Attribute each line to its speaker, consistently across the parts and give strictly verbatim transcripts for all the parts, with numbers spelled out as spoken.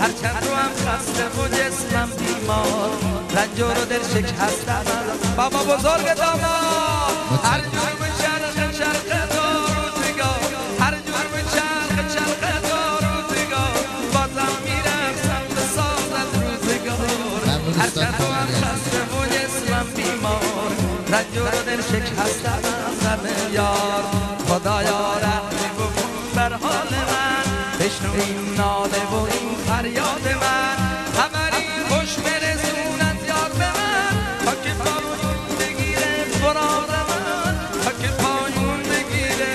Speaker 1: چند رو هم خسته و جسمم بیمار رنج و دل شکستم بابا بزرگ داماد هر جور به چرخ چرخ تا روزگار هر جور به چرخ چرخ تا روزگار بازم میرفتم به ساز از روزگار هر چند رو هم خسته و جسمم بیمار رنج و دل شکستم غم یار خدایا رحمی بکن بر حال من بشنو این ناله و این فریاد من خبری خوش برسون از یار به من تا که پایون بگیره فرار من تا که پایون بگیره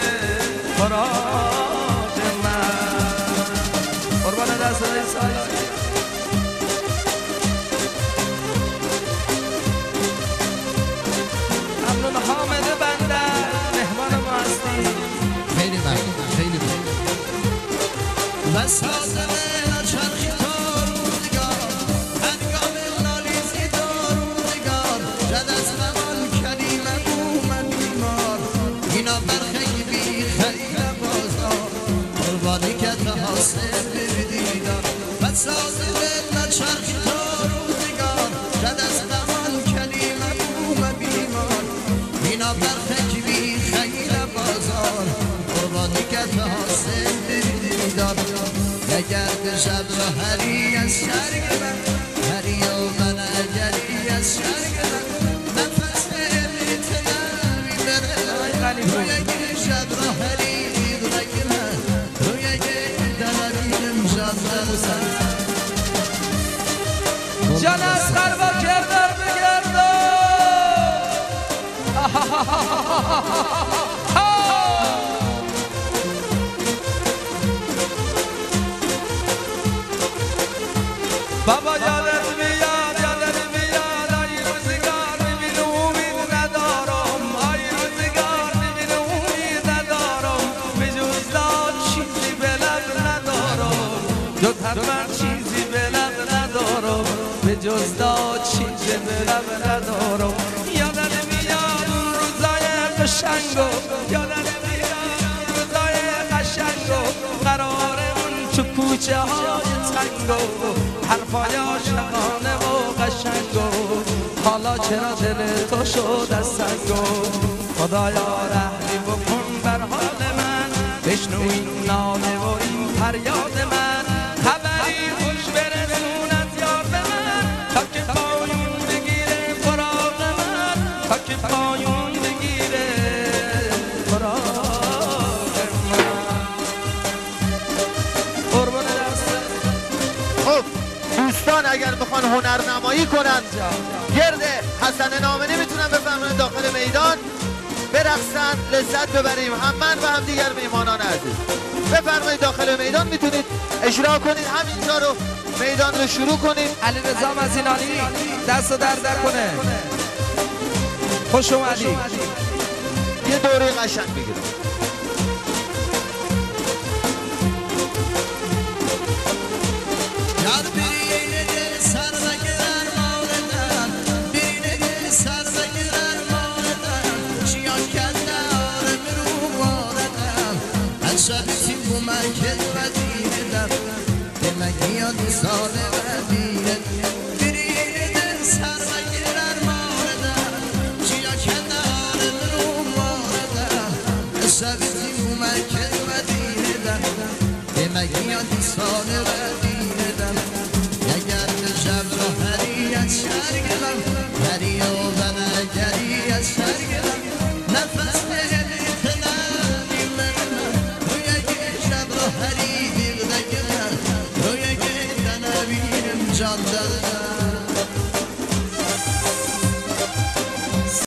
Speaker 1: فرار من قربان دست سایه ممنون حامد بندر مهمان ما هستی
Speaker 2: خیلی ممنون خیلی ممنون
Speaker 3: بس آزمه چرخی تا روزگار هنگام نالیزی تا روزگار جد از همان کلمه اومد بیمار اینا برخی بی خیلی بازار قربانی که تحاصل بردیدار بس آزمه چرخی تا روزگار جد از همان کلمه اومد بیمار اینا برخی بی خیلی بازار قربانی که تحاصل بردیدار گرد شب و هری از شرگ من هری و من اجلی از شرگ من نفس بیت نمی بره روی گیر شب و هری رگ من روی گیر دلبینم شد
Speaker 1: جان از خربا کردر بگردم بابا یادت میاد یادت میاد آی روزگار میبینه امید ندارم آی روزگار میبینه امید ندارم به جز داد چیزی به لب ندارم جز حتما چیزی به لب ندارم به جز داد چیزی به لب ندارم یادت میاد اون روزای قشنگو یادت میاد اون روزای قشنگو قرارمون تو کوچه های تنگو حرفای عاشقانه و قشنگو حالا چرا دل تو شد از سنگو خدایا رحمی بکن بر حال من بشنو این ناله و این فریاد من خبری خوش برسون از یار به من تا که پایون بگیره فراق من تا که پایون بگیره فراق من قربان دست
Speaker 2: خب دوستان اگر بخوان هنرنمایی کنن گرد حسن نامه نمیتونن بفرمایید داخل میدان برقصن لذت ببریم هم من و هم دیگر میهمانان عزیز بفرمایید داخل میدان میتونید اجرا کنید همینجا رو میدان رو شروع کنید
Speaker 1: علی رضا مزینانی دست در در کنه خوش اومدی
Speaker 2: یه دوره قشنگ بگیرم
Speaker 3: شبیتی بومکت و دیدم دلک یاد ساله و دیدم برید سر و گرر ماردم چیا کنار برو ماردم شبیتی